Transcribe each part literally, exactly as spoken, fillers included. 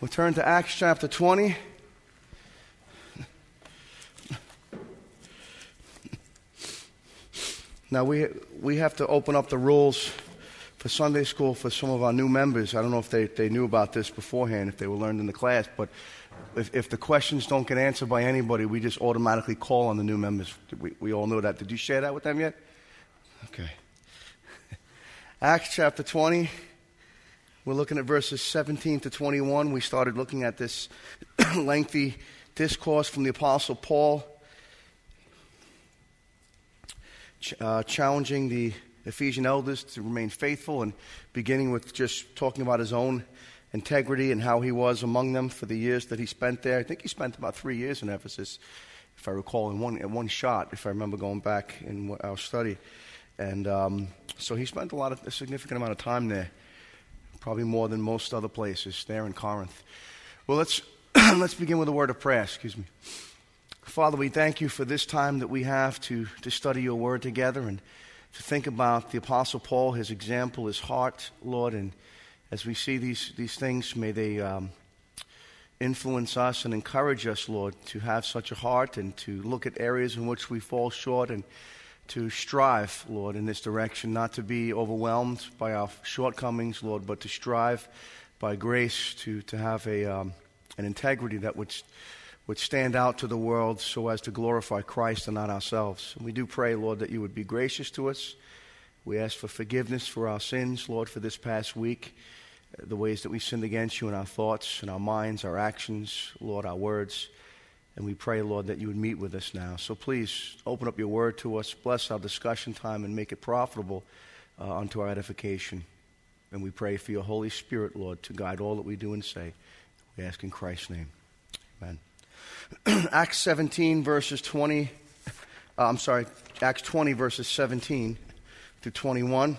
We'll turn to Acts chapter twenty. Now we we have to open up the rules for Sunday school for some of our new members. I don't know if they, they knew about this beforehand, if they were learned in the class, but if, if the questions don't get answered by anybody, we just automatically call on the new members. We, we all know that. Did you share that with them yet? Okay. Acts chapter twenty. We're looking at verses seventeen to twenty-one. We started looking at this lengthy discourse from the Apostle Paul, ch- uh, challenging the Ephesian elders to remain faithful, and beginning with just talking about his own integrity and how he was among them for the years that he spent there. I think he spent about three years in Ephesus, if I recall, in one in one shot, if I remember going back in our study. And um, so he spent a lot of a significant amount of time there. Probably more than most other places there in Corinth. Well, let's let's begin with a word of prayer. Excuse me. Father, we thank you for this time that we have to, to study your word together and to think about the Apostle Paul, his example, his heart, Lord. And as we see these, these things, may they um, influence us and encourage us, Lord, to have such a heart and to look at areas in which we fall short and to strive, Lord, in this direction, not to be overwhelmed by our shortcomings, Lord, but to strive by grace to, to have a um, an integrity that would, would stand out to the world so as to glorify Christ and not ourselves. And we do pray, Lord, that you would be gracious to us. We ask for forgiveness for our sins, Lord, for this past week, the ways that we sinned against you in our thoughts, in our minds, our actions, Lord, our words. And we pray, Lord, that you would meet with us now. So please open up your word to us, bless our discussion time, and make it profitable uh, unto our edification. And we pray for your Holy Spirit, Lord, to guide all that we do and say. We ask in Christ's name. Amen. Acts seventeen, verses twenty. Uh, I'm sorry, Acts twenty, verses seventeen through twenty-one.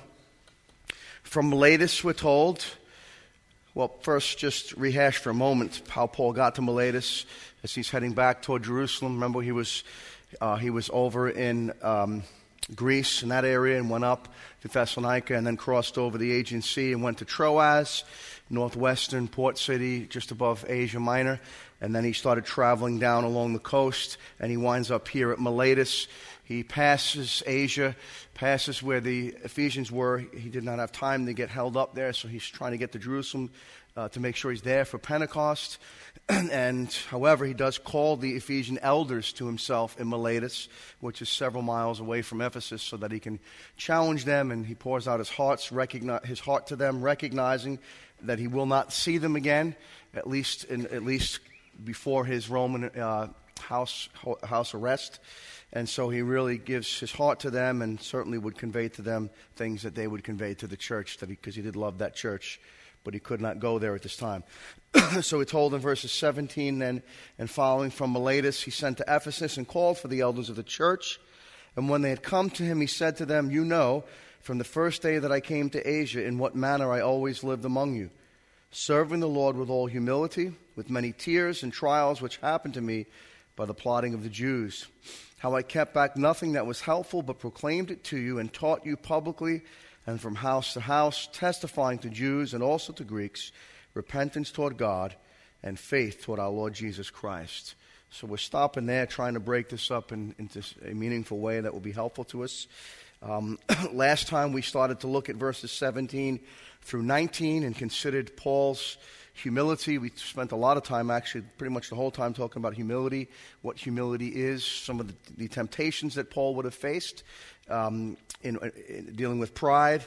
From Miletus, we're told. Well, first, just rehash for a moment how Paul got to Miletus as he's heading back toward Jerusalem. Remember, he was uh, he was over in um, Greece, in that area, and went up to Thessalonica, and then crossed over the Aegean Sea and went to Troas, northwestern port city, just above Asia Minor. And then he started traveling down along the coast, and he winds up here at Miletus. He passes Asia, passes where the Ephesians were. He did not have time to get held up there, so he's trying to get to Jerusalem uh, to make sure he's there for Pentecost. And, however, he does call the Ephesian elders to himself in Miletus, which is several miles away from Ephesus, so that he can challenge them, and he pours out his, hearts, recognize, his heart to them, recognizing that he will not see them again, at least in, at least before his Roman uh, house house arrest. And so he really gives his heart to them, and certainly would convey to them things that they would convey to the church, that because he, he did love that church, but he could not go there at this time. So he told in verses seventeen then and following, from Miletus he sent to Ephesus and called for the elders of the church. And when they had come to him, he said to them, "You know, from the first day that I came to Asia, in what manner I always lived among you, serving the Lord with all humility, with many tears and trials which happened to me by the plotting of the Jews. How I kept back nothing that was helpful, but proclaimed it to you and taught you publicly and from house to house, testifying to Jews and also to Greeks, repentance toward God and faith toward our Lord Jesus Christ." So we're stopping there, trying to break this up in, into a meaningful way that will be helpful to us. Um, last time we started to look at verses seventeen through nineteen and considered Paul's humility. We spent a lot of time, actually pretty much the whole time, talking about humility, what humility is, some of the, the temptations that Paul would have faced um, in, in dealing with pride,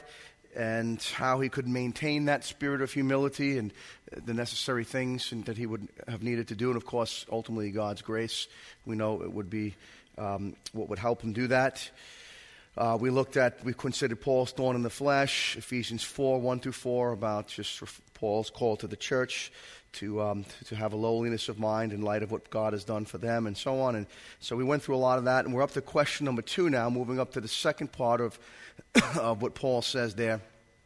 and how he could maintain that spirit of humility and the necessary things and that he would have needed to do. And, of course, ultimately God's grace, we know it would be um, what would help him do that. Uh, we looked at, we considered Paul's thorn in the flesh, Ephesians four, one through four, about just Paul's call to the church to um, to have a lowliness of mind in light of what God has done for them, and so on. And so we went through a lot of that, and we're up to question number two now, moving up to the second part of, of what Paul says there.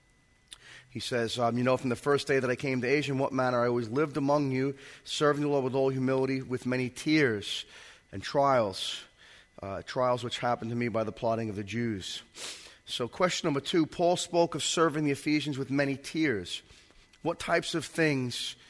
He says, um, you know, from the first day that I came to Asia, in what manner I always lived among you, serving the Lord with all humility, with many tears and trials. Uh, trials which happened to me by the plotting of the Jews. So question number two, Paul spoke of serving the Ephesians with many tears. What types of things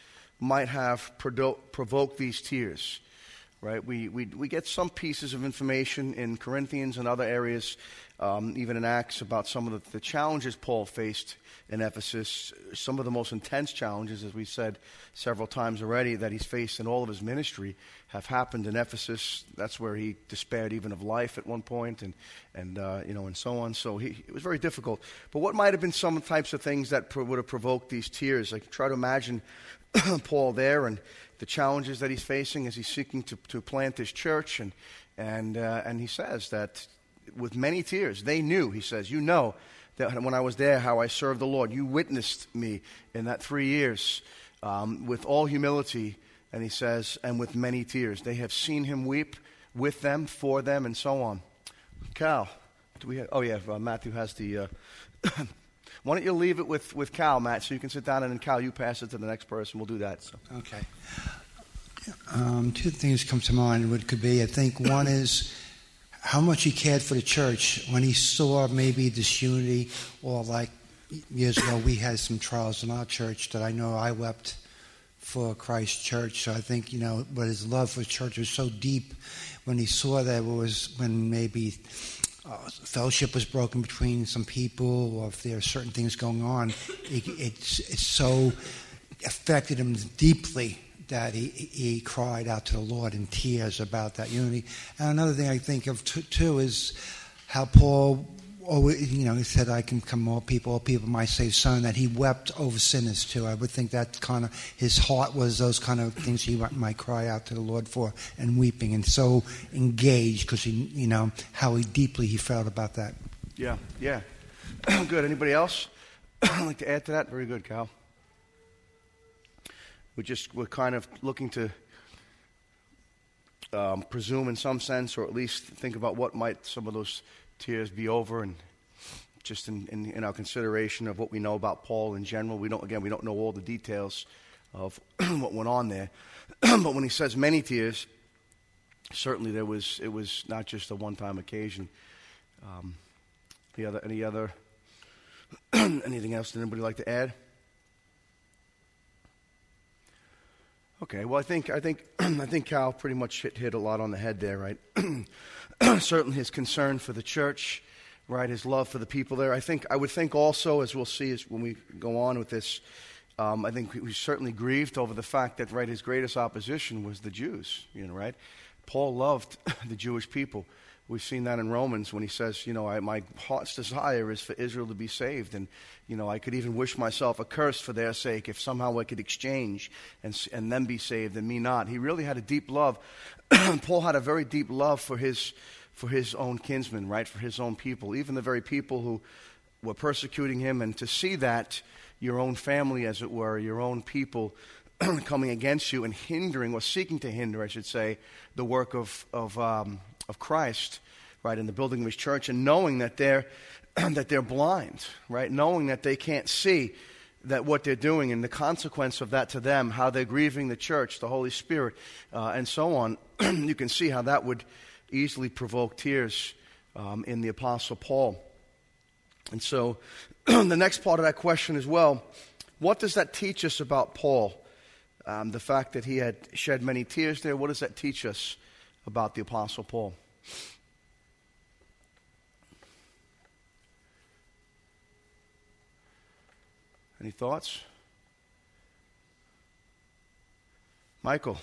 might have prodo- provoked these tears. Right? We, we we get some pieces of information in Corinthians and other areas, um, even in Acts, about some of the, the challenges Paul faced in Ephesus, some of the most intense challenges, as we said several times already, that he's faced in all of his ministry have happened in Ephesus. That's where he despaired even of life at one point, and, and uh, you know, and so on. So he, it was very difficult. But what might have been some types of things that pro- would have provoked these tears? Like, try to imagine Paul there and the challenges that he's facing as he's seeking to, to plant his church. And and uh, and he says that with many tears, they knew, he says, you know, that when I was there, how I served the Lord. You witnessed me in that three years um, with all humility. And he says, and with many tears. They have seen him weep with them, for them, and so on. Cal, do we have, oh yeah, uh, Matthew has the, uh, why don't you leave it with, with Cal, Matt, so you can sit down, and then Cal, you pass it to the next person. We'll do that. So. Okay. Um, two things come to mind. What could be, I think one is how much he cared for the church when he saw maybe disunity, or like years ago we had some trials in our church that I know I wept for Christ's church. So I think, you know, but his love for the church was so deep when he saw that it was when maybe uh, fellowship was broken between some people, or if there are certain things going on, it, it's, it's so affected him deeply that he, he cried out to the Lord in tears about that unity. And another thing I think of t- too is how Paul, always, you know, he said, I can come all people, all people might save son, that he wept over sinners too. I would think that kind of, his heart was those kind of things he might cry out to the Lord for, and weeping, and so engaged because he, you know, how he deeply he felt about that. Yeah, yeah. Good. Anybody else like to add to that? Very good, Cal. We just, we're kind of looking to um, presume in some sense, or at least think about what might some of those tears be over, and just in, in, in our consideration of what we know about Paul in general. We don't, again, we don't know all the details of what went on there. But when he says many tears, certainly there was, it was not just a one-time occasion. Um, any other, any other, anything else that anybody like to add? Okay, well, I think I think I think Cal pretty much hit, hit a lot on the head there, right? Certainly his concern for the church, right? His love for the people there. I think I would think also, as we'll see as when we go on with this, um, I think he certainly grieved over the fact that, right, his greatest opposition was the Jews, you know, right? Paul loved the Jewish people. We've seen that in Romans when he says, you know, I, my heart's desire is for Israel to be saved. And, you know, I could even wish myself a curse for their sake if somehow I could exchange and, and them be saved and me not. He really had a deep love. Paul had a very deep love for his, for his own kinsmen, right, for his own people, even the very people who were persecuting him. And to see that, your own family, as it were, your own people coming against you and hindering, or seeking to hinder, I should say, the work of, of um of Christ, right, in the building of his church, and knowing that they're that they're blind, right, knowing that they can't see that what they're doing and the consequence of that to them, how they're grieving the church, the Holy Spirit, uh, and so on. You can see how that would easily provoke tears um, in the Apostle Paul. And so the next part of that question as well, what does that teach us about Paul? Um, the fact that he had shed many tears there, what does that teach us about the Apostle Paul? Any thoughts? Michael?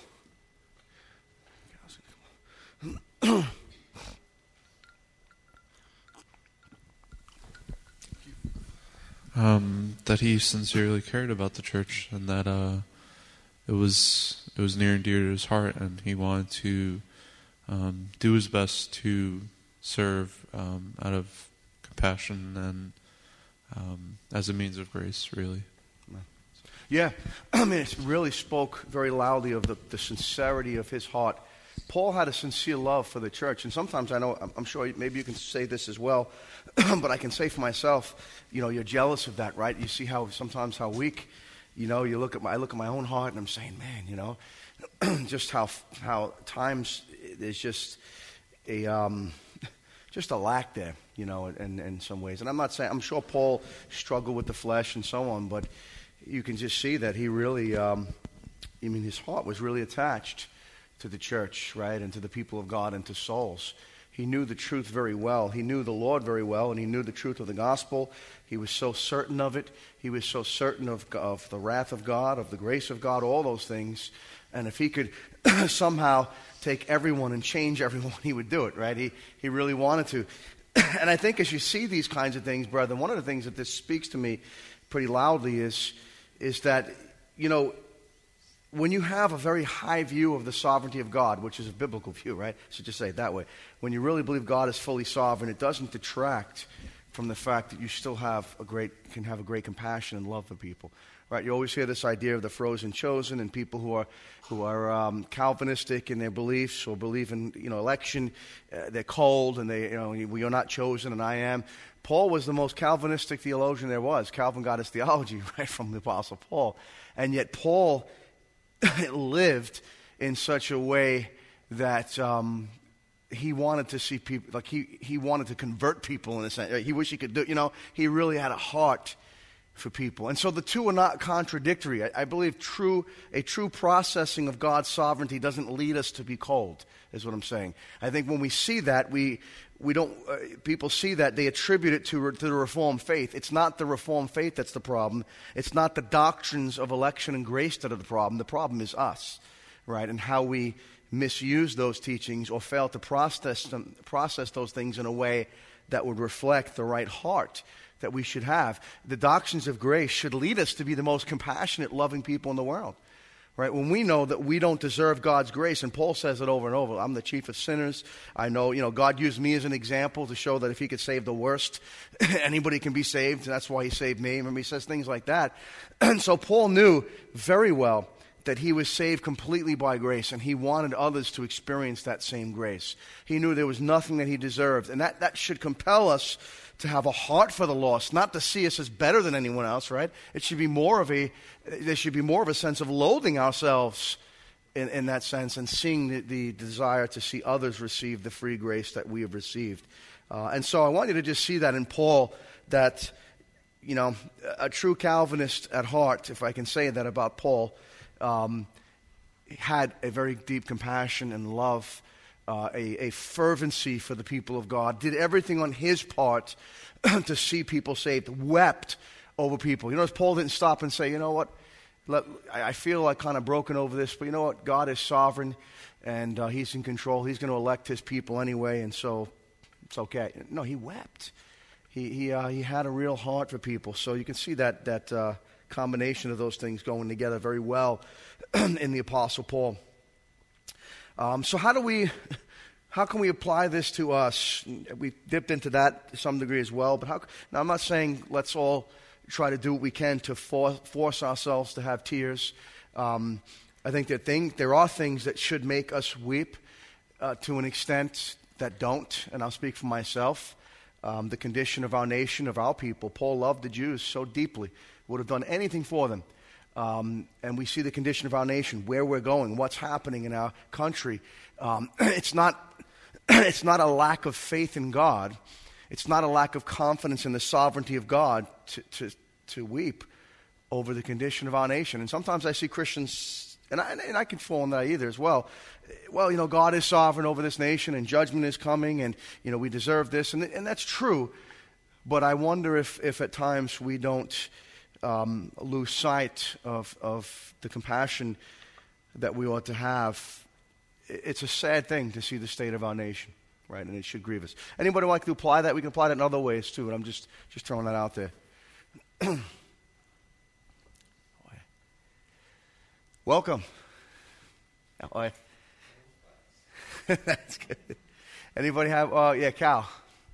um, that he sincerely cared about the church, and that uh, it was it was near and dear to his heart, and he wanted to um, do his best to serve um, out of compassion and um, as a means of grace, really. Yeah, I mean, it really spoke very loudly of the, the sincerity of his heart. Paul had a sincere love for the church, and sometimes I know, I'm sure maybe you can say this as well, but I can say for myself, you know, you're jealous of that, right? You see how sometimes how weak, you know, you look at my, I look at my own heart, and I'm saying, man, you know, just how how times there's just a um, just a lack there, you know, in, in some ways. And I'm not saying, I'm sure Paul struggled with the flesh and so on, but you can just see that he really um, I mean, his heart was really attached to the church, right, and to the people of God and to souls. He knew the truth very well. He knew the Lord very well, and he knew the truth of the gospel. He was so certain of it. He was so certain of, of the wrath of God, of the grace of God, all those things. And if he could somehow take everyone and change everyone, he would do it, right? He, he really wanted to. And I think as you see these kinds of things, brethren, one of the things that this speaks to me pretty loudly is, is that, you know, when you have a very high view of the sovereignty of God, which is a biblical view, right? So just say it that way. When you really believe God is fully sovereign, it doesn't detract from the fact that you still have a great, can have a great compassion and love for people, right? You always hear this idea of the frozen chosen and people who are who are um, Calvinistic in their beliefs or believe in, you know, election. Uh, they're cold and they, you know, we are not chosen and I am. Paul was the most Calvinistic theologian there was. Calvin got his theology right from the Apostle Paul, and yet Paul lived in such a way that um, he wanted to see people, like he, he wanted to convert people in a sense. He wished he could do, you know, he really had a heart for people. And so the two are not contradictory. I, I believe true a true processing of God's sovereignty doesn't lead us to be cold, is what I'm saying. I think when we see that, we we don't, uh, people see that, they attribute it to, to the Reformed faith. It's not the Reformed faith that's the problem. It's not the doctrines of election and grace that are the problem. The problem is us, right, and how we misuse those teachings or fail to process them, process those things in a way that would reflect the right heart that we should have. The doctrines of grace should lead us to be the most compassionate, loving people in the world. Right? When we know that we don't deserve God's grace, and Paul says it over and over, I'm the chief of sinners. I know, you know, God used me as an example to show that if he could save the worst, anybody can be saved. That's why he saved me. Remember, he says things like that. And so Paul knew very well that he was saved completely by grace, and he wanted others to experience that same grace. He knew there was nothing that he deserved, and that, that should compel us to have a heart for the lost, not to see us as better than anyone else, right? It should be more of a, there should be more of a sense of loathing ourselves in, in that sense, and seeing the, the desire to see others receive the free grace that we have received. Uh, and so I want you to just see that in Paul, that, you know, a true Calvinist at heart, if I can say that about Paul, um, had a very deep compassion and love, Uh, a, a fervency for the people of God, did everything on his part to see people saved, wept over people. You notice Paul didn't stop and say, you know what, let, I, I feel like kind of broken over this, but you know what, God is sovereign, and uh, he's in control. He's going to elect his people anyway, and so it's okay. No, he wept. He he uh, he had a real heart for people. So you can see that, that uh, combination of those things going together very well in the Apostle Paul. Um, so how do we, how can we apply this to us? We dipped into that to some degree as well. But how? Now I'm not saying let's all try to do what we can to for, force ourselves to have tears. Um, I think that thing, there are things that should make us weep uh, to an extent that don't. And I'll speak for myself. Um, the condition of our nation, of our people. Paul loved the Jews so deeply, would have done anything for them. Um, and we see the condition of our nation, where we're going, what's happening in our country. Um, it's not, it's not a lack of faith in God. It's not a lack of confidence in the sovereignty of God to, to, to weep over the condition of our nation. And sometimes I see Christians, and I, and I can fall in that either as well. Well, you know, God is sovereign over this nation, and judgment is coming, and you know we deserve this, and and that's true. But I wonder if, if at times we don't Um, lose sight of, of the compassion that we ought to have. It's a sad thing to see the state of our nation, right? And it should grieve us. Anybody like to apply that? We can apply that in other ways too, and I'm just, just throwing that out there. Welcome. Oh, that's good. Anybody have, uh, yeah, Cal.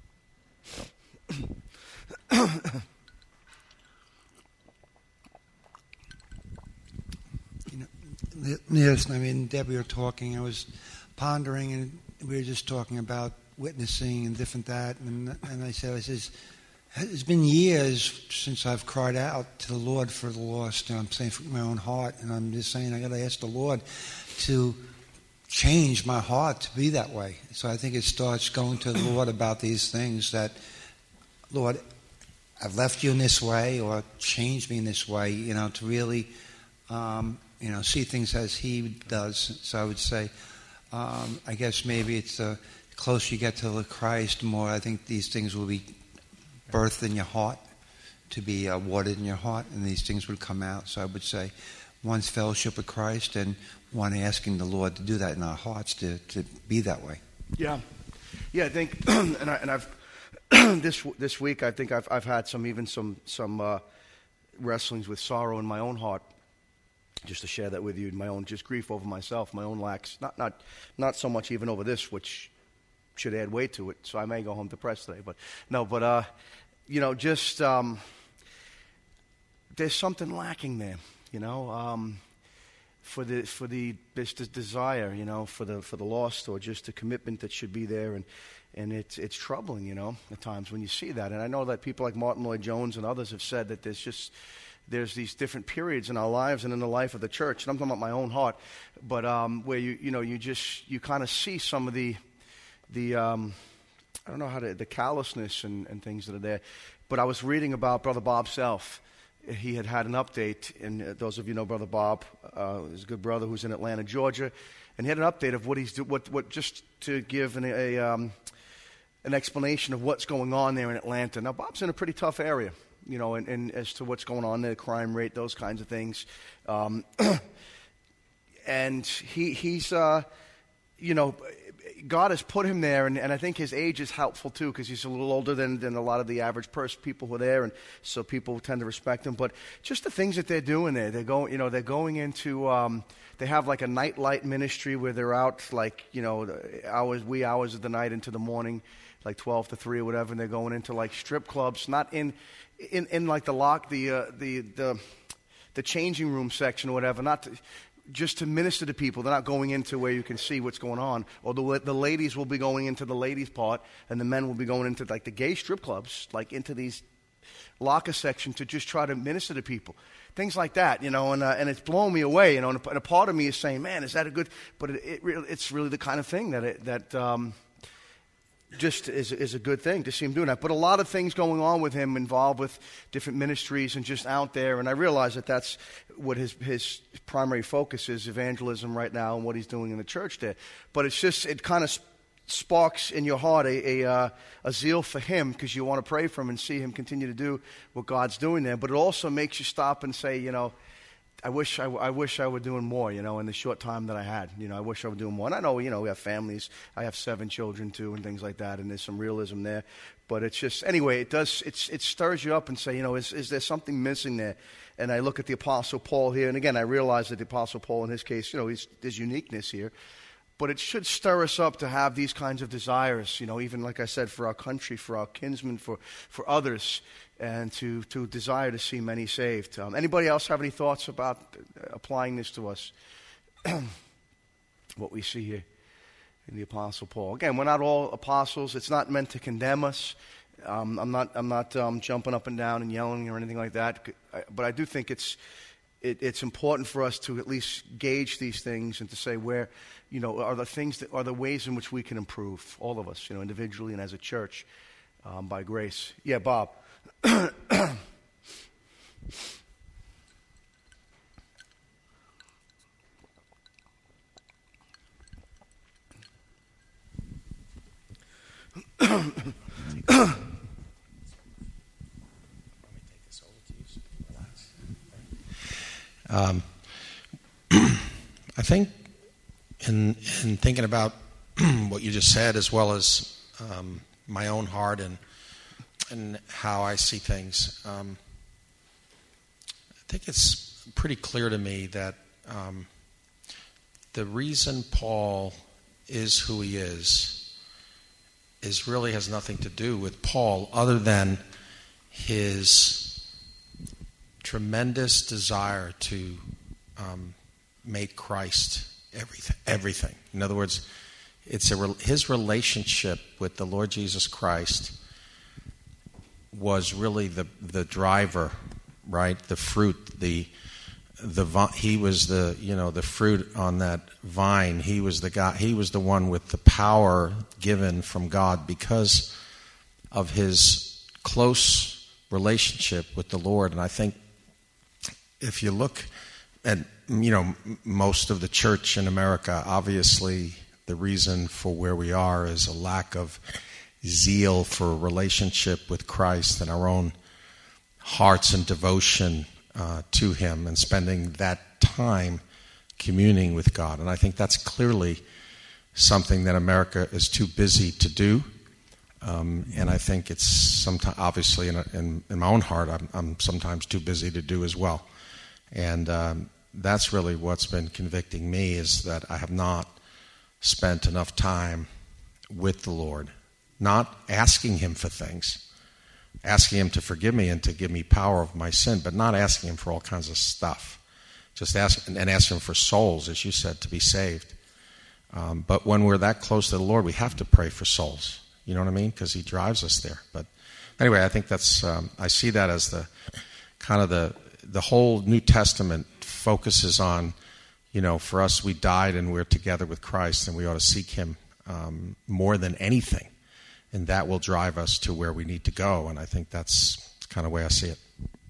Yes, I mean, Debbie, we were talking, I was pondering, and we were just talking about witnessing and different that, and and I said, I says, it's been years since I've cried out to the Lord for the lost, and I'm saying from my own heart, and I'm just saying I got to ask the Lord to change my heart to be that way. So I think it starts going to the Lord about these things that, Lord, I've left you in this way, or changed me in this way, you know, to really um, you know, see things as he does. So I would say, um, I guess maybe it's the closer you get to the Christ, the more I think these things will be birthed in your heart, to be uh, watered in your heart, and these things would come out. So I would say one's fellowship with Christ and one asking the Lord to do that in our hearts, to, to be that way. Yeah. Yeah, I think, and, I, and I've, this this week, I think I've I've had some, even some, some uh, wrestlings with sorrow in my own heart, just to share that with you, my own just grief over myself, my own lacks, not not not so much even over this, which should add weight to it, so I may go home depressed today, but no, but, uh, you know, just, um, there's something lacking there, you know, um, for the, for the, this, this desire, you know, for the, for the lost, or just the commitment that should be there, and, and it's, it's troubling, you know, at times when you see that, and I know that people like Martin Lloyd-Jones and others have said that there's just, there's these different periods in our lives and in the life of the church, and I'm talking about my own heart, but, um, where you, you know, you just, you kind of see some of the, the um, I don't know how to, the callousness and, and things that are there. But I was reading about Brother Bob Self. He had had an update, and uh, those of you know Brother Bob, uh, his good brother who's in Atlanta, Georgia, and he had an update of what he's do, what what just to give an, a um, an explanation of what's going on there in Atlanta. Now Bob's in a pretty tough area, you know, and, and as to what's going on there, crime rate, those kinds of things, um, and he he's uh, you know. God has put him there, and, and I think his age is helpful too, because he's a little older than, than a lot of the average person, people who are there, and so people tend to respect him. But just the things that they're doing there, they're going, you know, they're going into, um, they have like a nightlight ministry where they're out like, you know, hours, wee hours of the night into the morning, like twelve to three or whatever, and they're going into like strip clubs, not in, in, in like the lock, the, uh, the, the, the changing room section or whatever, not to, just to minister to people. They're not going into where you can see what's going on. Or the, the ladies will be going into the ladies' part, and the men will be going into like the gay strip clubs, like into these locker section to just try to minister to people. Things like that, you know, and uh, and it's blowing me away, you know, and a, and a part of me is saying, man, is that a good, but it, it really, it's really the kind of thing that it, that um, just is, is a good thing to see him doing that. But a lot of things going on with him involved with different ministries and just out there. And I realize that that's what his his primary focus is, evangelism right now, and what he's doing in the church there. But it's just, it kind of sparks in your heart a, a, uh, a zeal for him, because you want to pray for him and see him continue to do what God's doing there. But it also makes you stop and say, you know, I wish I, I wish I were doing more, you know, in the short time that I had. You know, I wish I were doing more. And I know, you know, we have families. I have seven children, too, and things like that, and there's some realism there. But it's just, anyway, it does, it's, it stirs you up and say, you know, is, is there something missing there? And I look at the Apostle Paul here, and again, I realize that the Apostle Paul, in his case, you know, he's, there's uniqueness here. But it should stir us up to have these kinds of desires, you know, even like I said, for our country, for our kinsmen, for, for others, and to, to desire to see many saved. Um, anybody else have any thoughts about applying this to us? What we see here in the Apostle Paul. Again, we're not all apostles. It's not meant to condemn us. Um, I'm not, I'm not um, jumping up and down and yelling or anything like that. But I do think it's it, it's important for us to at least gauge these things and to say where, you know, are the things that are the ways in which we can improve, all of us, you know, individually and as a church, um, by grace. Yeah, Bob. Um, I think in, in thinking about what you just said, as well as um, my own heart and and how I see things, um, I think it's pretty clear to me that um, the reason Paul is who he is is really has nothing to do with Paul, other than his tremendous desire to um, make Christ everything. Everything. In other words, it's a, his relationship with the Lord Jesus Christ was really the the driver, right? The fruit, the the he was the you know the fruit on that vine. He was the guy. He was the one with the power given from God because of his close relationship with the Lord. And I think if you look and you know, m- most of the church in America, obviously, the reason for where we are is a lack of zeal for a relationship with Christ and our own hearts and devotion uh, to Him, and spending that time communing with God. And I think that's clearly something that America is too busy to do. Um, and I think it's sometimes, obviously, in, a, in, in my own heart, I'm, I'm sometimes too busy to do as well. And um, that's really what's been convicting me, is that I have not spent enough time with the Lord, not asking Him for things, asking Him to forgive me and to give me power of my sin, but not asking Him for all kinds of stuff. Just ask, and asking Him for souls, as you said, to be saved. Um, but when we're that close to the Lord, we have to pray for souls. You know what I mean? Because He drives us there. But anyway, I think that's, um, I see that as the kind of the, the whole New Testament focuses on, you know, for us, we died and we're together with Christ, and we ought to seek Him um, more than anything. And that will drive us to where we need to go. And I think that's kind of the way I see it.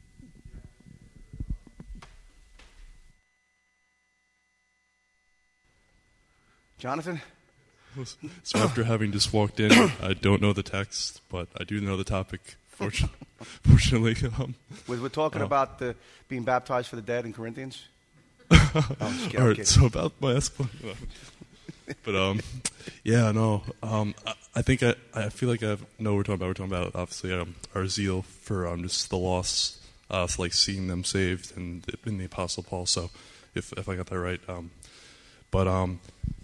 Jonathan? So after having just walked in, I don't know the text, but I do know the topic, fortunately. fortunately um, We're, we're talking uh, about the being baptized for the dead in Corinthians? Oh, I'm just kidding, all I'm right, kidding. so about my explanation. But, um, yeah, no, um, I, I think I, I feel like I know what we're talking about. We're talking about, obviously, um, our zeal for um, just the lost, uh, so, like seeing them saved and in the Apostle Paul, so if if I got that right. Um, but, um,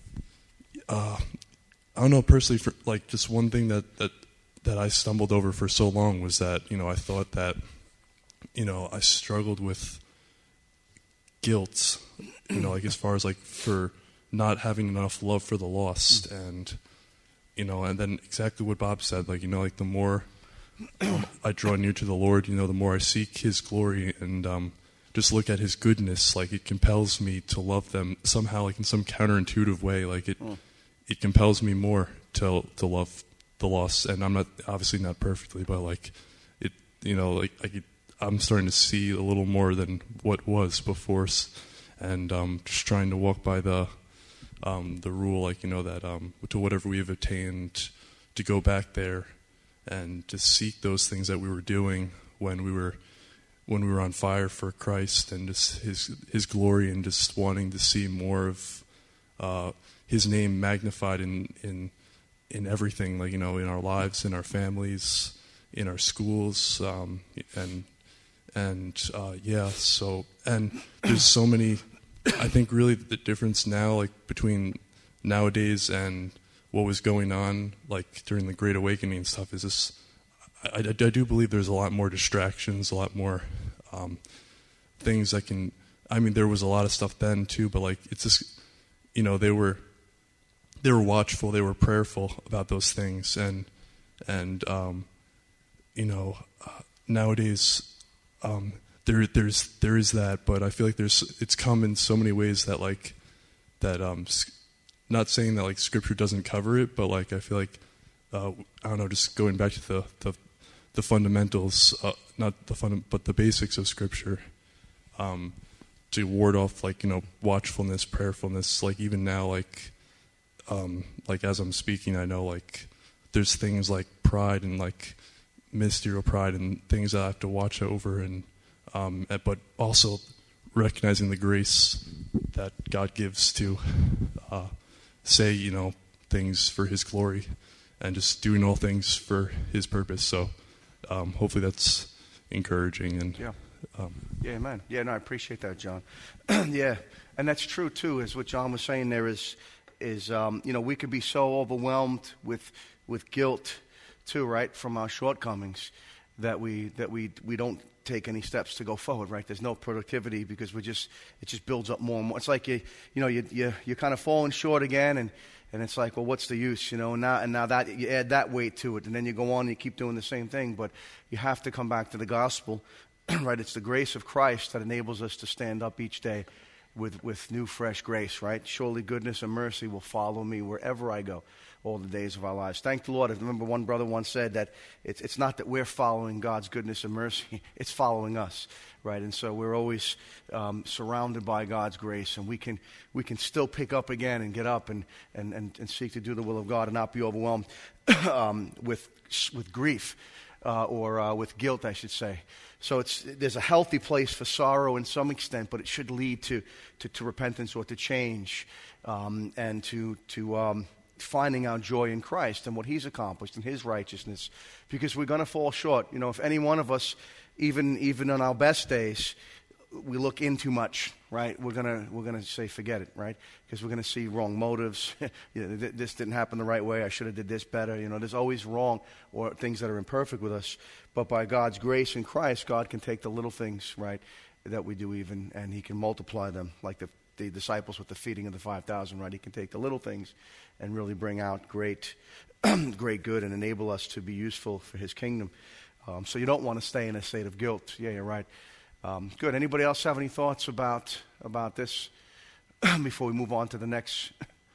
uh, I don't know, personally, for like just one thing that, that, that I stumbled over for so long was that, you know, I thought that, you know, I struggled with guilt, you know, like as far as like for not having enough love for the lost, and, you know, and then exactly what Bob said, like, you know, like the more um, I draw near to the Lord, you know, the more I seek His glory and um, just look at His goodness, like it compels me to love them somehow, like in some counterintuitive way, like it, mm. it compels me more to to love the lost. And I'm not, obviously not perfectly, but like it, you know, like I could, I'm starting to see a little more than what was before, and um, just trying to walk by the um, the rule, like, you know, that um, to whatever we have attained, to go back there and to seek those things that we were doing when we were when we were on fire for Christ, and just His His glory, and just wanting to see more of uh, His name magnified in in in everything, like, you know, in our lives, in our families, in our schools, um, and. And, uh, yeah, so, and there's so many, I think really the difference now, like, between nowadays and what was going on, like, during the Great Awakening and stuff, is this, I, I, I do believe there's a lot more distractions, a lot more um, things that can, I mean, there was a lot of stuff then, too, but, like, it's just, you know, they were, they were watchful, they were prayerful about those things, and, and, um, you know, uh, nowadays, Um, there, there's, there is that, but I feel like there's, it's come in so many ways that, like, that, um, not saying that, like, Scripture doesn't cover it, but, like, I feel like, uh, I don't know, just going back to the, the, the fundamentals, uh, not the fun, but the basics of Scripture, um, to ward off, like, you know, watchfulness, prayerfulness, like, even now, like, um, like, as I'm speaking, I know, like, there's things like pride and, like, ministerial pride and things I have to watch over, and um, but also recognizing the grace that God gives to uh, say, you know, things for His glory, and just doing all things for His purpose. So um, hopefully that's encouraging. And yeah, um, yeah, amen. Yeah, no, I appreciate that, John. Yeah, and that's true too. Is what John was saying there is is um, you know, we could be so overwhelmed with with guilt too, right, from our shortcomings, that we that we we don't take any steps to go forward, right? There's no productivity because we just it just builds up more and more. It's like you you know you you you're kind of falling short again, and and it's like, well, what's the use, you know? And now and now that you add that weight to it, and then you go on and you keep doing the same thing. But you have to come back to the gospel, right? It's the grace of Christ that enables us to stand up each day with, with new, fresh grace, right? Surely goodness and mercy will follow me wherever I go, all the days of our lives. Thank the Lord. I remember one brother once said that it's, it's not that we're following God's goodness and mercy, it's following us, right? And so we're always um, surrounded by God's grace, and we can we can still pick up again and get up and, and, and, and seek to do the will of God and not be overwhelmed um, with with grief uh, or uh, with guilt, I should say. So it's there's a healthy place for sorrow in some extent, but it should lead to to, to repentance or to change um, and to to um, finding our joy in Christ and what He's accomplished and His righteousness, because we're going to fall short. You know, if any one of us, even even on our best days, we look in too much, right? We're gonna we're gonna say forget it, right? Because we're gonna see wrong motives. You know, th- this didn't happen the right way. I should have did this better. You know, there's always wrong or things that are imperfect with us. But by God's grace in Christ, God can take the little things, right, that we do even, and He can multiply them, like the the disciples with the feeding of the five thousand, right? He can take the little things and really bring out great, great good and enable us to be useful for His kingdom. Um, so you don't want to stay in a state of guilt. Yeah, you're right. Um, good. Anybody else have any thoughts about about this before we move on to the next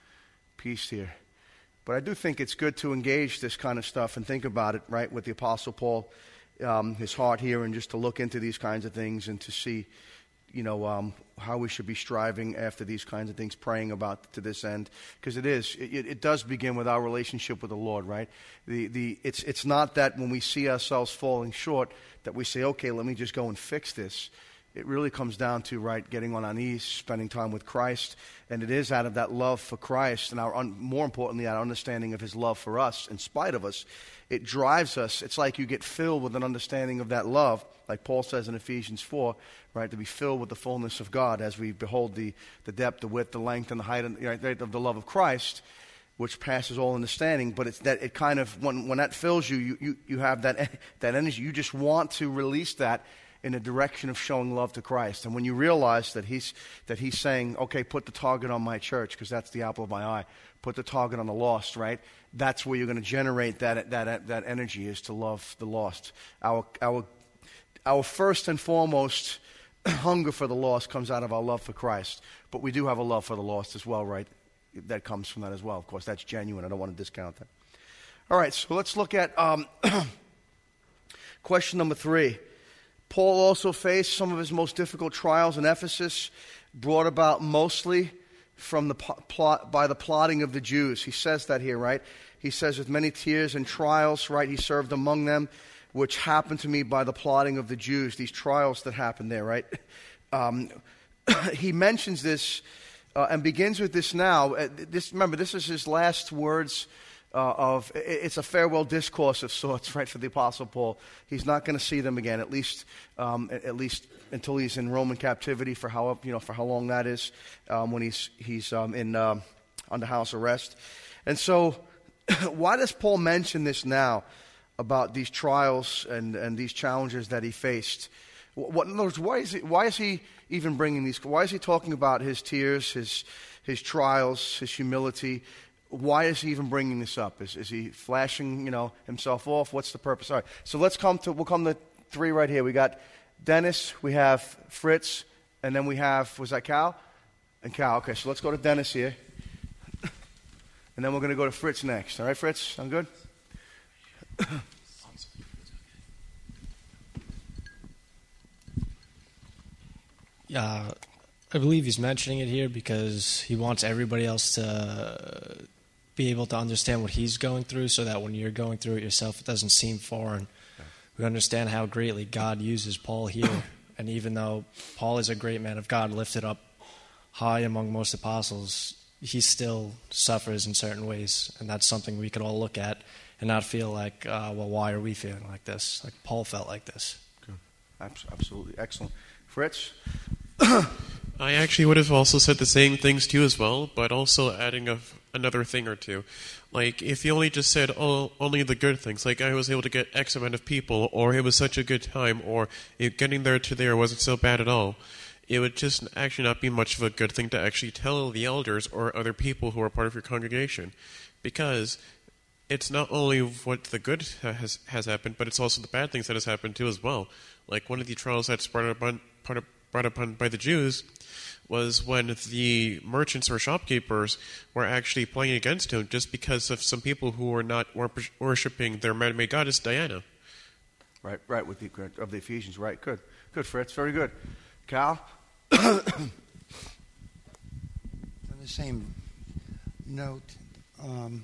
piece here? But I do think it's good to engage this kind of stuff and think about it, right, with the Apostle Paul, um, his heart here, and just to look into these kinds of things and to see, you know, um, how we should be striving after these kinds of things, praying about to this end, because it is, it, it does begin with our relationship with the Lord, right? The the it's it's not that when we see ourselves falling short that we say, okay, let me just go and fix this. It really comes down to, right, getting on our knees, spending time with Christ, and it is out of that love for Christ and our un, more importantly, our understanding of His love for us in spite of us. It drives us. It's like you get filled with an understanding of that love, like Paul says in Ephesians four, right, to be filled with the fullness of God as we behold the, the depth, the width, the length, and the height of, right, of the love of Christ, which passes all understanding. But it's that it kind of, when, when that fills you, you, you, you have that, that energy. You just want to release that in the direction of showing love to Christ. And when you realize that he's that he's saying, okay, put the target on my church, because that's the apple of my eye. Put the target on the lost, right? That's where you're going to generate that that that energy, is to love the lost. Our our our first and foremost hunger for the lost comes out of our love for Christ. But we do have a love for the lost as well, right? That comes from that as well. Of course, that's genuine. I don't want to discount that. All right, so let's look at um, question number three. Paul also faced some of his most difficult trials in Ephesus, brought about mostly from the plot by the plotting of the Jews. He says that here, right? He says, with many tears and trials, right, he served among them, which happened to me by the plotting of the Jews. These trials that happened there, right? Um, he mentions this uh, and begins with this now. Uh, this, remember, this is his last words Uh, of it's a farewell discourse of sorts, right, for the Apostle Paul. He's not going to see them again, at least um, at least until he's in Roman captivity for how you know for how long that is, um, when he's he's um, in um, under house arrest. And so, why does Paul mention this now about these trials and, and these challenges that he faced? What, in other words, why is he, why is he even bringing these? Why is he talking about his tears, his his trials, his humility? Why is he even bringing this up? Is is he flashing, you know, himself off? What's the purpose? All right. So let's come to we'll come to three right here. We got Dennis, we have Fritz, and then we have was that Cal? And Cal. Okay, so let's go to Dennis here. And then we're going to go to Fritz next. All right, Fritz? Sound good? Yeah, I believe he's mentioning it here because he wants everybody else to be able to understand what he's going through, so that when you're going through it yourself, it doesn't seem foreign. We understand how greatly God uses Paul here. And even though Paul is a great man of God, lifted up high among most apostles, he still suffers in certain ways. And that's something we could all look at and not feel like, uh, well, why are we feeling like this? Like Paul felt like this. Good. Absolutely. Excellent. Fritz? I actually would have also said the same things too as well, but also adding a, another thing or two. Like, if you only just said oh, only the good things, like I was able to get X amount of people, or it was such a good time, or it, getting there to there wasn't so bad at all, it would just actually not be much of a good thing to actually tell the elders or other people who are part of your congregation. Because it's not only what the good has has happened, but it's also the bad things that has happened too as well. Like one of the trials that's brought, about, brought upon by the Jews was when the merchants or shopkeepers were actually playing against him just because of some people who were not worshiping their man-made goddess Diana. Right, right, with the of the Ephesians, right? Good, good, Fritz, very good. Cal? On the same note, um,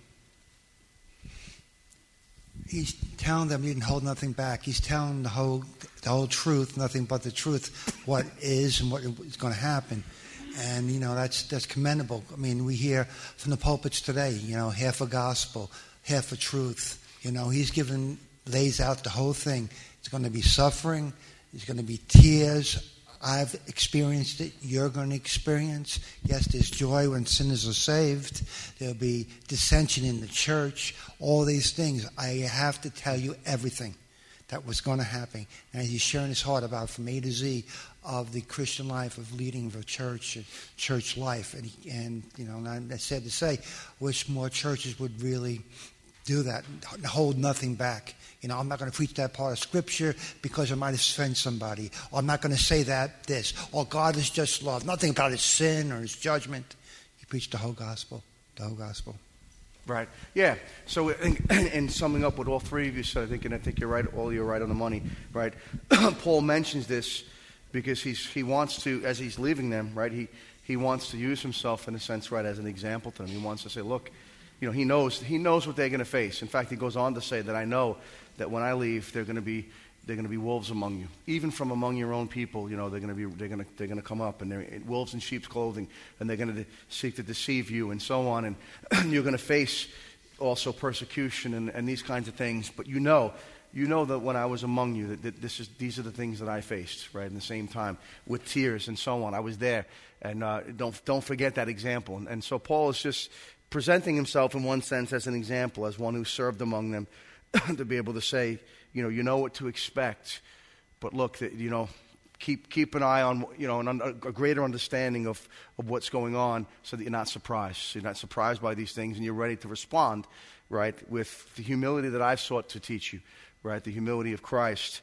he's telling them you can hold nothing back. He's telling the whole the whole truth, nothing but the truth, what is and what is going to happen. And, you know, that's that's commendable. I mean, we hear from the pulpits today, you know, half a gospel, half a truth. You know, he's given, lays out the whole thing. It's going to be suffering. There's going to be tears. I've experienced it. You're going to experience. Yes, there's joy when sinners are saved. There'll be dissension in the church. All these things. I have to tell you everything that was going to happen. And he's sharing his heart about from A to Z of the Christian life, of leading the church, church life. And, he, and you know, and I said to say, wish more churches would really do that, hold nothing back. You know, I'm not going to preach that part of Scripture because it might offend somebody. Or I'm not going to say that this. Or God is just love. Nothing about his sin or his judgment. He preached the whole gospel. The whole gospel. Right. Yeah. So, in, in summing up what all three of you said, I think, and I think you're right. All you're right on the money. Right. Paul mentions this because he's he wants to, as he's leaving them, right. He he wants to use himself in a sense, right, as an example to them. He wants to say, look, you know, he knows he knows what they're going to face. In fact, he goes on to say that I know that when I leave, they're going to be they're going to be wolves among you, even from among your own people. You know, they're going to be they're going to they're going to come up, and they're wolves in sheep's clothing, and they're going to seek to deceive you, and so on. And you're going to face also persecution and, and these kinds of things. But you know, you know that when I was among you, that, that this is these are the things that I faced, right? In the same time, with tears and so on, I was there, and uh, don't don't forget that example. And, and so Paul is just presenting himself in one sense as an example, as one who served among them. To be able to say, you know, you know what to expect, but look, that you know, keep keep an eye on, you know, an, a greater understanding of, of what's going on, so that you're not surprised. So you're not surprised by these things, and you're ready to respond, right, with the humility that I've sought to teach you, right, the humility of Christ,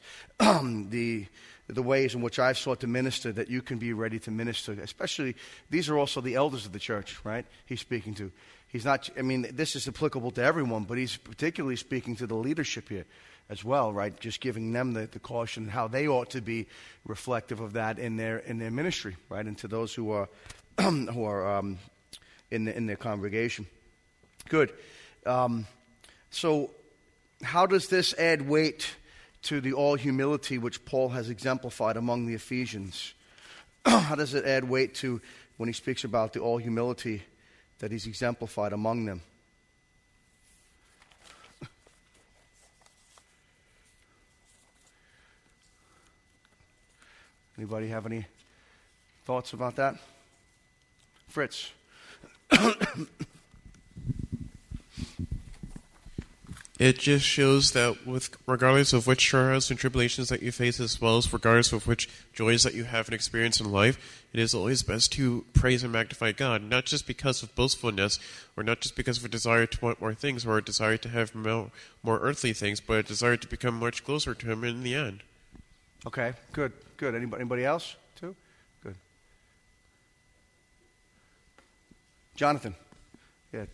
the the ways in which I've sought to minister, that you can be ready to minister. Especially, these are also the elders of the church, right? He's speaking to. He's not, I mean, this is applicable to everyone, but he's particularly speaking to the leadership here as well, right? Just giving them the, the caution, how they ought to be reflective of that in their in their ministry, right? And to those who are who are um, in the, in their congregation. Good. Um, so, how does this add weight to the all humility which Paul has exemplified among the Ephesians? How does it add weight to when he speaks about the all humility that he's exemplified among them? Anybody have any thoughts about that? Fritz. It just shows that with regardless of which trials and tribulations that you face, as well as regardless of which joys that you have and experience in life, it is always best to praise and magnify God, not just because of boastfulness, or not just because of a desire to want more things, or a desire to have more, more earthly things, but a desire to become much closer to Him in the end. Okay, good, good. Anybody, anybody else, too? Good. Jonathan. Yeah.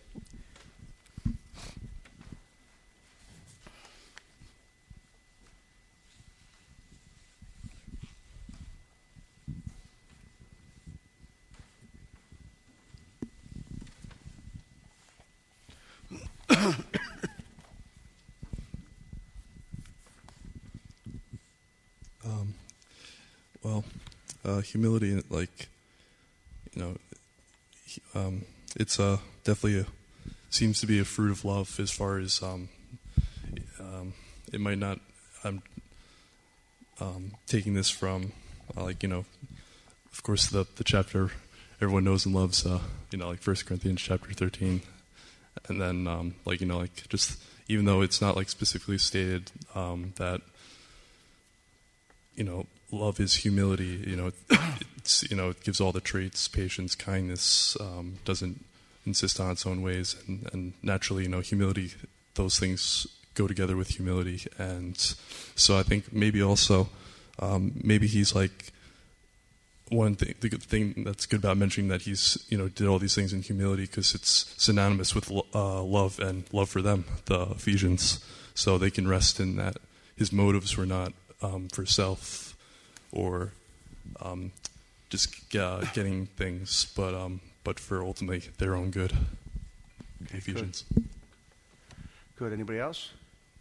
um, well, uh, humility, like, you know, um, it's uh, definitely a, seems to be a fruit of love as far as um, um, it might not, I'm um, taking this from, uh, like, you know, of course, the, the chapter everyone knows and loves, uh, you know, like First Corinthians chapter thirteen. And then, um, like, you know, like, just, even though it's not, like, specifically stated um, that, you know, love is humility, you know, it's, you know, it gives all the traits, patience, kindness, um, doesn't insist on its own ways. And, and naturally, you know, humility, those things go together with humility. And so I think maybe also, um, maybe he's, like, one thing, the good thing that's good about mentioning that he's, you know, did all these things in humility, because it's synonymous with uh, love and love for them, the Ephesians. So they can rest in that his motives were not um, for self or um, just uh, getting things, but um, but for ultimately their own good. The Ephesians. Good. Good. Anybody else?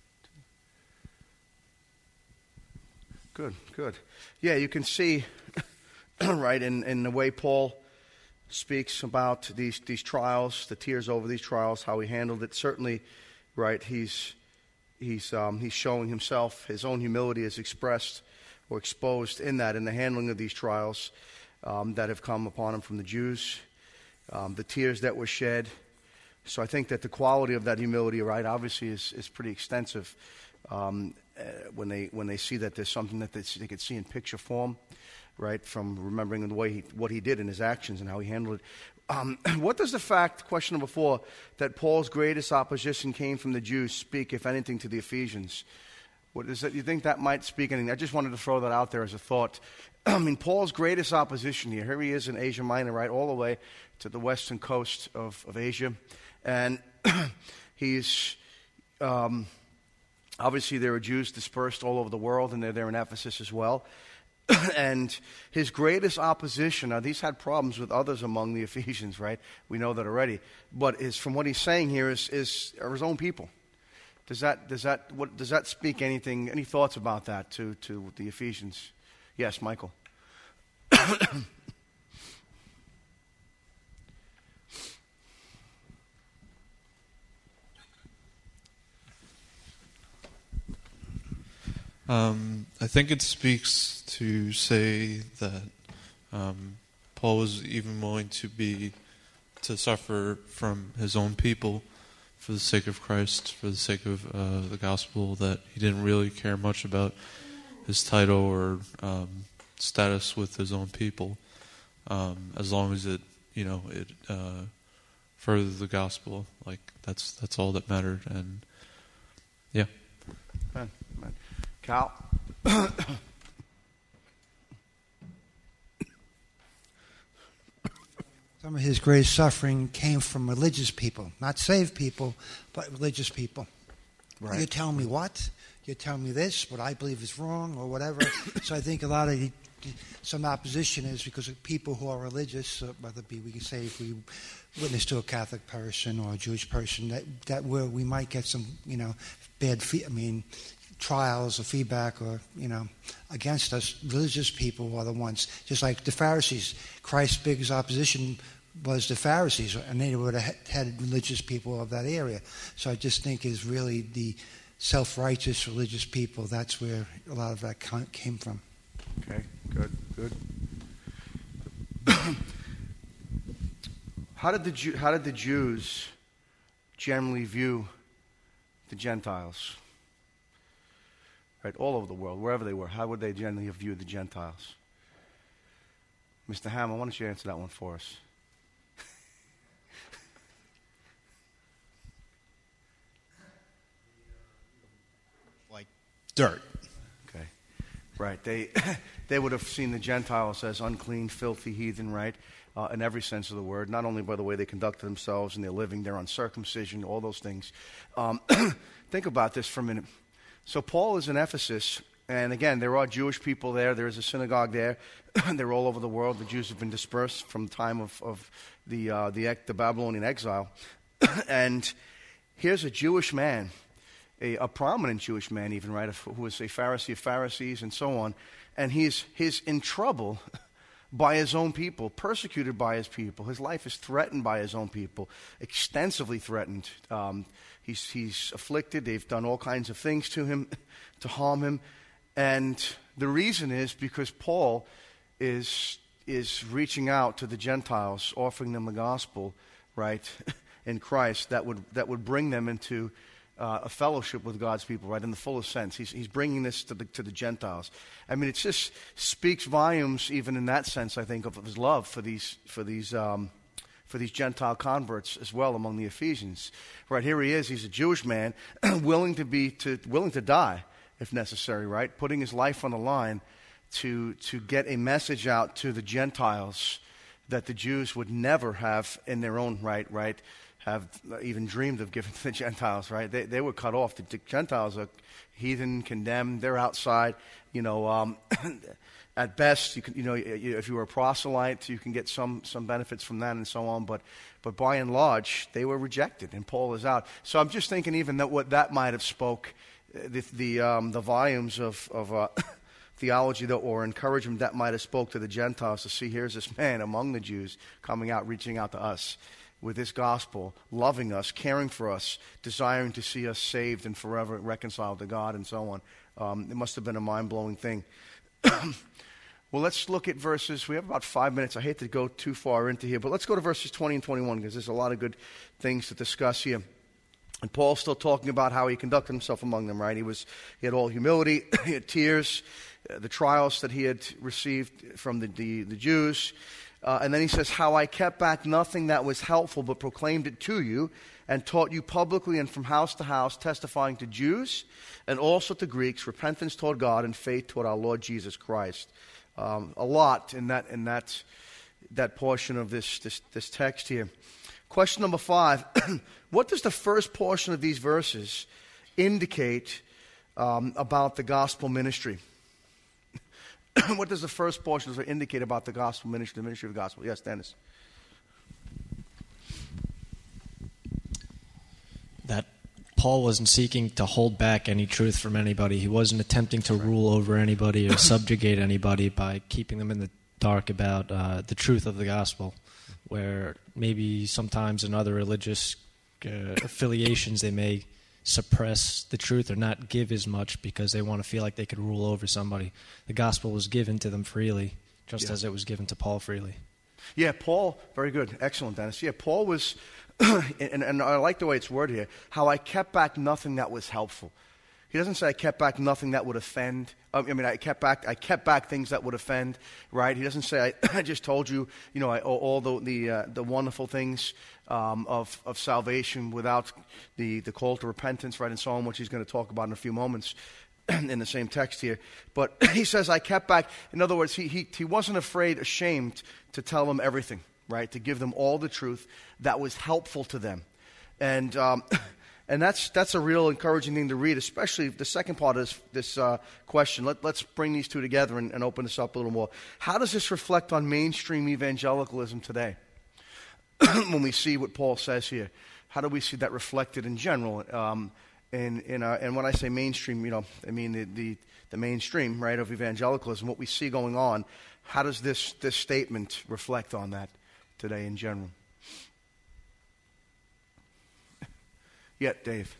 Good, good. Yeah, you can see, right, in, in the way Paul speaks about these these trials, the tears over these trials, how he handled it. Certainly, right, he's he's um, he's showing himself, his own humility is expressed or exposed in that, in the handling of these trials um, that have come upon him from the Jews, um, the tears that were shed. So I think that the quality of that humility, right, obviously is, is pretty extensive. Um, uh, when they when they see that there's something that they, they could see in picture form, right, from remembering the way he, what he did in his actions and how he handled it. Um, what does the fact, question number four, that Paul's greatest opposition came from the Jews speak, if anything, to the Ephesians? What is that? You think that might speak anything? I just wanted to throw that out there as a thought. I mean, Paul's greatest opposition here. Here he is in Asia Minor, right, all the way to the western coast of, of Asia, and he's. Um, Obviously, there are Jews dispersed all over the world, and they're there in Ephesus as well. And his greatest opposition, now these had problems with others among the Ephesians, right? We know that already. But is from what he's saying here is, is are his own people. Does that does that what does that speak anything? Any thoughts about that to to the Ephesians? Yes, Michael. Um, I think it speaks to say that um, Paul was even willing to be to suffer from his own people for the sake of Christ, for the sake of uh, the gospel. That he didn't really care much about his title or um, status with his own people, um, as long as it, you know, it uh, furthered the gospel. Like that's that's all that mattered. And yeah. Man, man. Cal? Some of his greatest suffering came from religious people, not saved people, but religious people. Right. You're telling me what? You're telling me this, what I believe is wrong, or whatever. So I think a lot of the, some opposition is because of people who are religious, uh, whether it be, we can say, if we witness to a Catholic person or a Jewish person, that that where we might get some, you know, bad. Fe- I mean. trials or feedback or, you know, against us. Religious people are the ones, just like the Pharisees. Christ's biggest opposition was the Pharisees, and they would have had religious people of that area. So I just think is really the self-righteous religious people, that's where a lot of that came from. Okay, good, good. How did the Jew, how did the Jews generally view the Gentiles? Right, all over the world, wherever they were, how would they generally view the Gentiles? Mister Hammer, why don't you answer that one for us? Like dirt. Okay, right. They they would have seen the Gentiles as unclean, filthy heathen, right? Uh, in every sense of the word, not only by the way they conducted themselves and their living, their uncircumcision, all those things. Um, think about this for a minute. So Paul is in Ephesus, and again, there are Jewish people there. There is a synagogue there. They're all over the world. The Jews have been dispersed from the time of, of the, uh, the the Babylonian exile. And here's a Jewish man, a, a prominent Jewish man even, right, who is a Pharisee of Pharisees and so on. And he's, he's in trouble by his own people, persecuted by his people. His life is threatened by his own people, extensively threatened. Um, he's, he's afflicted. They've done all kinds of things to him to harm him. And the reason is because Paul is, is reaching out to the Gentiles, offering them the gospel, right, in Christ that would, that would bring them into Uh, a fellowship with God's people, right, in the fullest sense. He's, he's bringing this to the, to the Gentiles. I mean, it just speaks volumes, even in that sense, I think, of his love for these for these um, for these Gentile converts as well among the Ephesians. Right, here he is. He's a Jewish man, willing to be to willing to die if necessary. Right, putting his life on the line to to get a message out to the Gentiles that the Jews would never have in their own right, right, have even dreamed of giving to the Gentiles, right? They they were cut off. The, the Gentiles are heathen, condemned. They're outside. You know, um, at best, you can, you know, if you were a proselyte, you can get some some benefits from that and so on. But but by and large, they were rejected, and Paul is out. So I'm just thinking, even that what that might have spoke, the the um, the volumes of of. Uh, theology that, or encouragement that might have spoke to the Gentiles to see, here's this man among the Jews coming out, reaching out to us with this gospel, loving us, caring for us, desiring to see us saved and forever reconciled to God and so on. Um, it must have been a mind-blowing thing. Well, let's look at verses. We have about five minutes. I hate to go too far into here, but let's go to verses twenty and twenty-one because there's a lot of good things to discuss here. And Paul's still talking about how he conducted himself among them, right? He was, he had all humility, he had tears, uh, the trials that he had received from the, the, the Jews. Uh, and then he says, how I kept back nothing that was helpful, but proclaimed it to you and taught you publicly and from house to house, testifying to Jews and also to Greeks, repentance toward God and faith toward our Lord Jesus Christ. Um, a lot in that, in that, that portion of this, this, this text here. Question number five, what does the first portion of these verses indicate um, about the gospel ministry? What does the first portion indicate about the gospel ministry, the ministry of the gospel? Yes, Dennis. That Paul wasn't seeking to hold back any truth from anybody. He wasn't attempting to rule over anybody or subjugate anybody by keeping them in the dark about uh, the truth of the gospel, where maybe sometimes in other religious uh, affiliations they may suppress the truth or not give as much because they want to feel like they could rule over somebody. The gospel was given to them freely, just yeah. as it was given to Paul freely. Yeah, Paul, very good. Excellent, Dennis. Yeah, Paul was, and, and I like the way it's worded here, how I kept back nothing that was helpful. He doesn't say I kept back nothing that would offend. I mean, I kept back I kept back things that would offend, right? He doesn't say I, I just told you, you know, I, all the the, uh, the wonderful things um, of of salvation without the the call to repentance, right, and so on, which he's going to talk about in a few moments in the same text here. But he says I kept back. In other words, he he he wasn't afraid, ashamed to tell them everything, right? To give them all the truth that was helpful to them, and. Um, And that's that's a real encouraging thing to read, especially the second part of this, this uh, question. Let, let's bring these two together and, and open this up a little more. How does this reflect on mainstream evangelicalism today? When we see what Paul says here, how do we see that reflected in general? Um, in, in our, and when I say mainstream, you know, I mean the, the, the mainstream, right, of evangelicalism, what we see going on. How does this, this statement reflect on that today in general? Yeah, Dave.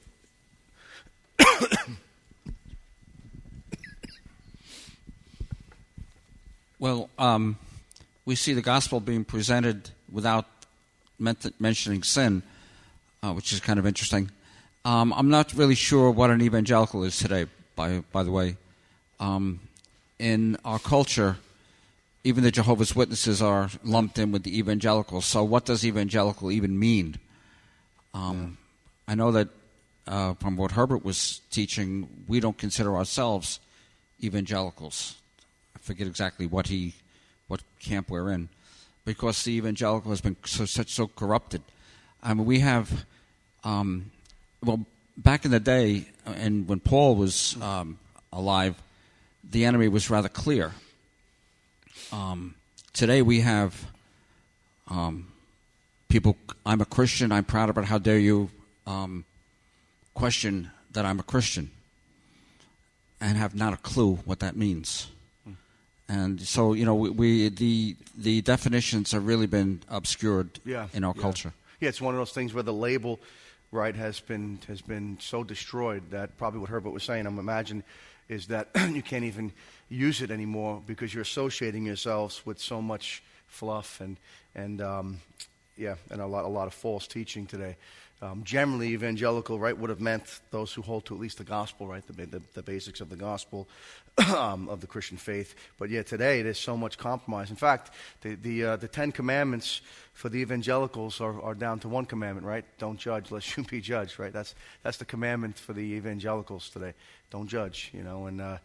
Well, um, we see the gospel being presented without mentioning sin, uh, which is kind of interesting. Um, I'm not really sure what an evangelical is today, by by the way. Um, in our culture, even the Jehovah's Witnesses are lumped in with the evangelicals. So what does evangelical even mean? Um, yeah. I know that uh, from what Herbert was teaching, we don't consider ourselves evangelicals. I forget exactly what he, what camp we're in, because the evangelical has been so such so corrupted. I mean, we have, um, well, back in the day, and when Paul was um, alive, the enemy was rather clear. Um, today we have um, people. I'm a Christian. I'm proud of it. How dare you? Um, question that I'm a Christian and have not a clue what that means. Hmm. And so, you know, we, we the the definitions have really been obscured yeah, in our yeah. culture. Yeah, it's one of those things where the label, right, has been has been so destroyed that probably what Herbert was saying, I'm imagining, is that you can't even use it anymore because you're associating yourselves with so much fluff and and um, yeah, and a lot a lot of false teaching today. Um, generally, evangelical, right, would have meant those who hold to at least the gospel, right, the, the, the basics of the gospel, um, of the Christian faith. But yet today, there's so much compromise. In fact, the the, uh, the Ten Commandments for the evangelicals are, are down to one commandment, right? Don't judge, lest you be judged, right? That's that's the commandment for the evangelicals today. Don't judge, you know. And uh,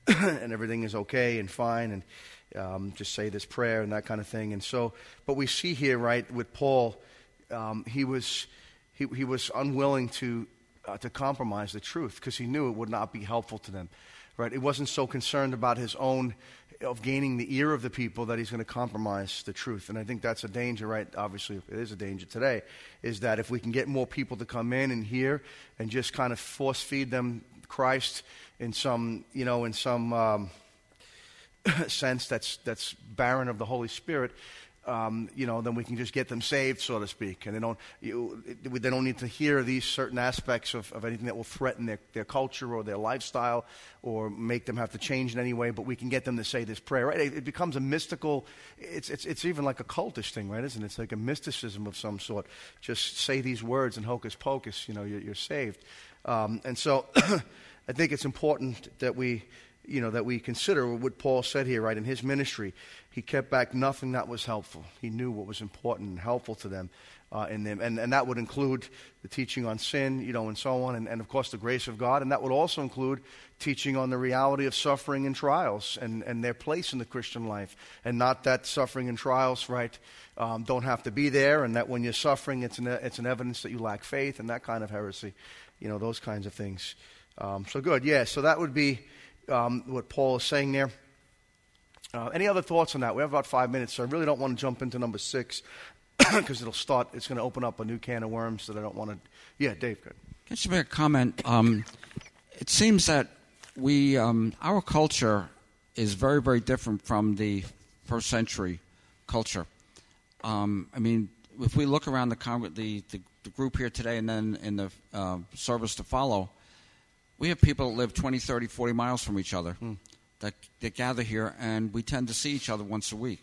and everything is okay and fine, and um, just say this prayer and that kind of thing. And so, but we see here, right, with Paul, um, he was he, he was unwilling to uh, to compromise the truth because he knew it would not be helpful to them, right? He wasn't so concerned about his own of gaining the ear of the people that he's going to compromise the truth. And I think that's a danger, right? Obviously, it is a danger today, is that if we can get more people to come in and hear and just kind of force feed them Christ in some, you know, in some um, sense that's that's barren of the Holy Spirit, um, you know, then we can just get them saved, so to speak. And they don't you, they don't need to hear these certain aspects of, of anything that will threaten their, their culture or their lifestyle or make them have to change in any way. But we can get them to say this prayer, right? It, it becomes a mystical, it's, it's, it's even like a cultish thing, right? Isn't it? It's like a mysticism of some sort. Just say these words and hocus pocus, you know, you're, you're saved. Um, and so I think it's important that we, you know, that we consider what Paul said here, right? In his ministry, he kept back nothing that was helpful. He knew what was important and helpful to them, uh, in them, and and that would include the teaching on sin, you know, and so on, and, and of course the grace of God, and that would also include teaching on the reality of suffering and trials and and their place in the Christian life, and not that suffering and trials, right, um, don't have to be there, and that when you're suffering, it's an it's an evidence that you lack faith, and that kind of heresy, you know, those kinds of things. Um, so good, yeah. So that would be um, what Paul is saying there. Uh, any other thoughts on that? We have about five minutes, so I really don't want to jump into number six because it'll start. It's going to open up a new can of worms that I don't want to. Yeah, Dave, good. Can I just make a comment? Um, it seems that we, um, our culture is very, very different from the first century culture. Um, I mean, if we look around the, con- the, the, the group here today and then in the uh, service to follow, we have people that live twenty, thirty, forty miles from each other. Hmm. That, that gather here, and we tend to see each other once a week.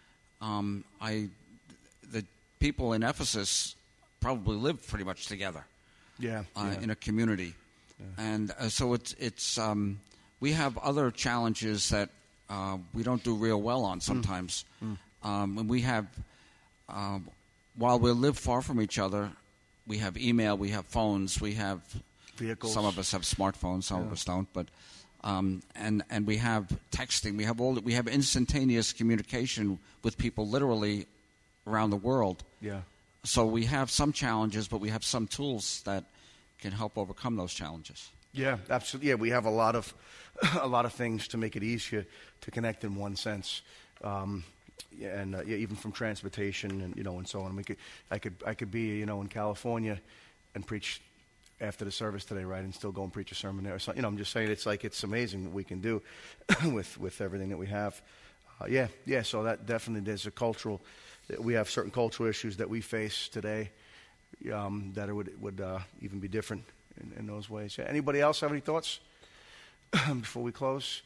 Um, I, the people in Ephesus probably live pretty much together. Yeah, uh, yeah. in a community, yeah. and uh, so it's it's um, we have other challenges that uh, we don't do real well on sometimes, mm. Mm. Um, and we have uh, while we live far from each other, we have email, we have phones, we have vehicles. Some of us have smartphones, some yeah. of us don't, but. Um, and and we have texting. We have all. We have instantaneous communication with people literally around the world. Yeah. So we have some challenges, but we have some tools that can help overcome those challenges. Yeah, absolutely. Yeah, we have a lot of a lot of things to make it easier to connect in one sense. Um, yeah, and uh, yeah, even from transportation and you know and so on. We could, I could I could be you know in California and preach after the service today, right, and still go and preach a sermon there. So, you know, I'm just saying it's like it's amazing what we can do with with everything that we have. Uh, yeah, yeah. So that definitely there's a cultural. We have certain cultural issues that we face today um, that would would uh, even be different in, in those ways. Yeah. Anybody else have any thoughts before we close?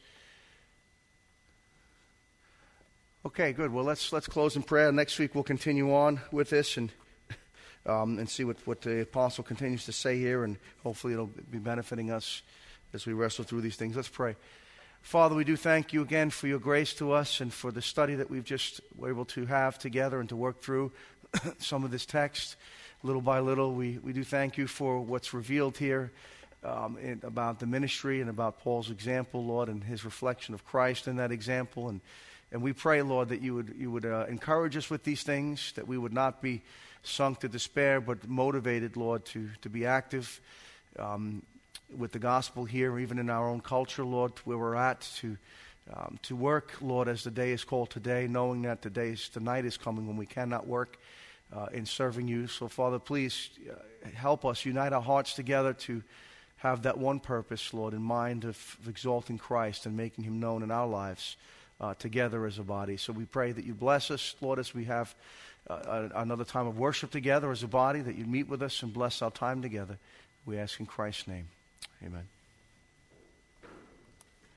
Okay, good. Well, let's let's close in prayer. Next week we'll continue on with this and. Um, and see what, what the apostle continues to say here, and hopefully it'll be benefiting us as we wrestle through these things. Let's pray. Father, we do thank you again for your grace to us and for the study that we've just were able to have together and to work through some of this text little by little. We, we do thank you for what's revealed here um, in, about the ministry and about Paul's example, Lord, and his reflection of Christ in that example. And, and we pray, Lord, that you would, you would uh, encourage us with these things, that we would not be sunk to despair, but motivated, Lord, to, to be active um, with the gospel here, even in our own culture, Lord, where we're at, to um, to work, Lord, as the day is called today, knowing that the day is, the night is coming when we cannot work uh, in serving you. So, Father, please uh, help us, unite our hearts together to have that one purpose, Lord, in mind of, of exalting Christ and making him known in our lives uh, together as a body. So we pray that you bless us, Lord, as we have Uh, another time of worship together as a body, that you meet with us and bless our time together. We ask in Christ's name. Amen.